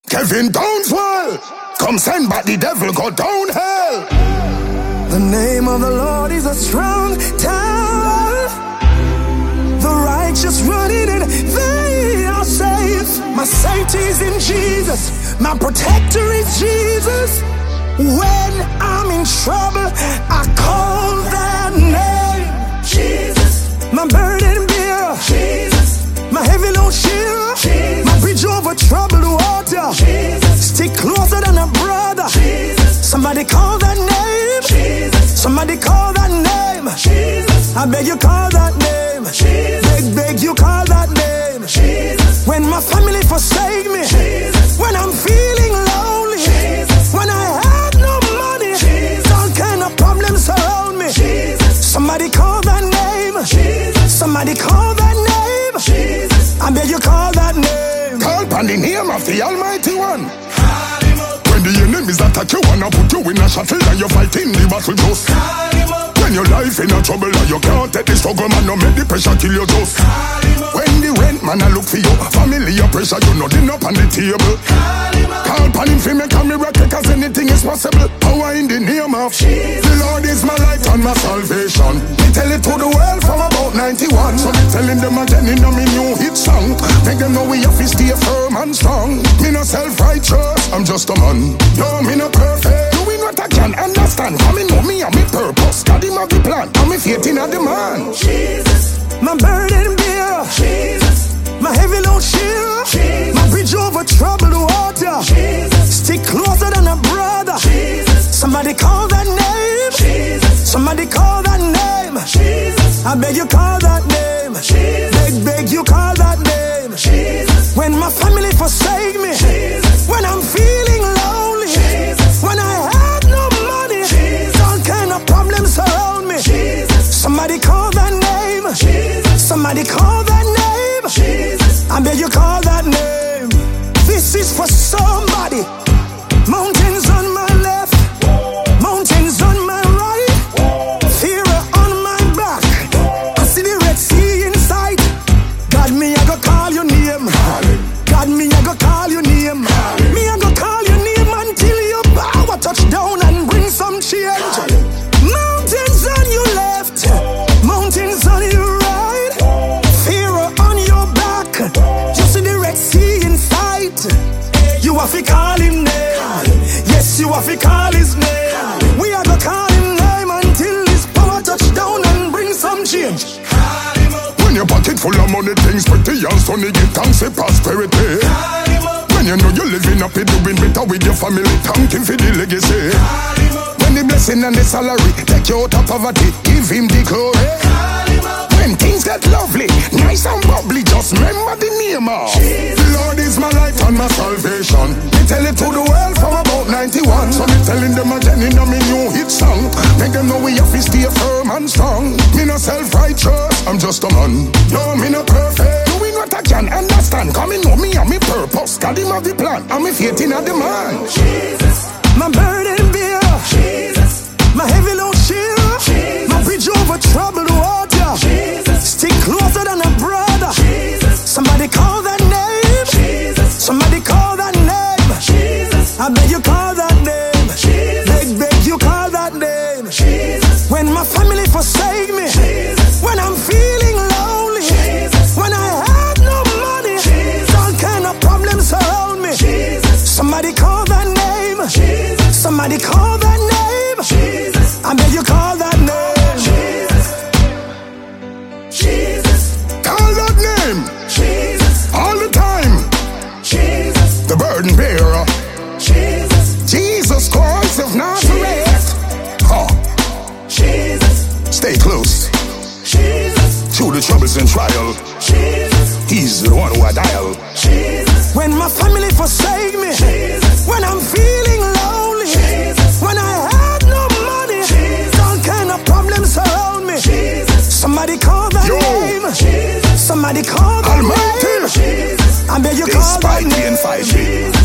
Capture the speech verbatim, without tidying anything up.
Kevin Downswell, come send back the devil, go down hell. The name of the Lord is a strong tower. The righteous run in and they are safe. My safety is in Jesus. My protector is Jesus. When I'm in trouble, I call that name. Jesus. My burden bearer. Jesus. My heavy load sharer. Jesus. My bridge over troubled water. Jesus. Stick closer than a brother. Jesus. Somebody call that name. Jesus. Somebody call that name. Jesus. I beg you call that name. Jesus. Beg, beg you call that name. Jesus. When my family forsake me. Jesus. When I'm feeling lonely. Jesus. When I have no money. Jesus. All kind of problems surround me. Jesus. Somebody call that name. Jesus. Somebody call that name. Jesus. I beg you call that name. Call upon the name of the Almighty One. When the enemies attack you, wanna put you in a shuttle and you're fighting the battle just. When your life in a trouble and you can't take the struggle, man, no make the pressure kill you just. When the rent man a look for you, family your pressure, you know dinner up on the table. Call upon him for make a miracle, cause anything is possible. Power in the name of Jesus. The Lord is my light and my salvation. Me tell it to the world from about ninety-one. So me telling them again in a me new hit song. Make them know we have to stay firm and strong. Me no self-righteous, I'm just a man. No, me no perfect. Doing what I can understand. Come know me and me purpose. God him have the plan. And me faith in a the man. Jesus. My burden bearer. Jesus. My heavy load sharer. Jesus. My bridge over troubled water. Jesus. Stick closer than a brother. Jesus. Somebody call that name. Jesus. Somebody call that name. Jesus. I beg you call that name. Jesus. Beg, beg you call that name. Jesus. When my family forsake me. Jesus. When I'm feeling lonely. Jesus. When I have no money. Jesus. All kind of problems surround me. Jesus. Somebody call that name. Jesus. Somebody call that name. Jesus. I beg you call that name. This is for somebody. Mountains on my left, mountains on my right, fear on my back. I see the Red Sea in sight. God, me I go call your name. God, me I go call your name. Me I go call your name until your power touch down and bring some change. Mountains on your left, mountains on your right, fear on your back. You see the Red Sea in sight. You have to call him name. Yes, you have to call his name. We are gonna call him name until his power touch down and bring some change. When your pocket full of money, things pretty and sunny, give thanks for prosperity. When you know you're living up, you're doing better with your family, thank him for the legacy. When the blessing and the salary take you out of poverty, give him the glory. When things get lovely, nice and bubbly, just remember the name of Jesus. The Lord is my light and my salvation. Me tell it to the world from about ninety-one. So me telling them again in a me new hit song. Make them know we have to stay firm and strong. Me no self-righteous, I'm just a man. No, me no perfect. Doing what I can understand. Come in know me and me purpose. God him have the plan and me faith in a the man. Jesus. My burden bearer. Jesus. My heavy load sharer. Jesus. My bridge over troubled water. Jesus. Stick closer than a brother. Jesus. Somebody call that name. Jesus. Somebody call that name. Jesus. I beg you call that name. Jesus. Beg, beg you call that name. Jesus. When my family forsake me. Jesus. When I'm feeling lonely. Jesus. When I have no money. Jesus. All kind of problems surround me. Jesus. Somebody call that name. Jesus. Somebody call that name. Jesus. I beg you call that name. Jesus. Jesus. Call that name. Jesus. All the time. Jesus. The burden bearer. Jesus. Jesus Christ of Nazareth. Oh. Jesus. Stay close. Jesus. Through the troubles and trial. Jesus. He's the one who I dial. Jesus. When my family forsake me. Jesus. When I'm feeling lonely. Jesus. When I have no money. Jesus. All kind of problems surround me. Jesus. Somebody call that Yo. name. Jesus. Somebody call that Almighty. name. Jesus. I beg you call that Despite name. being fighting.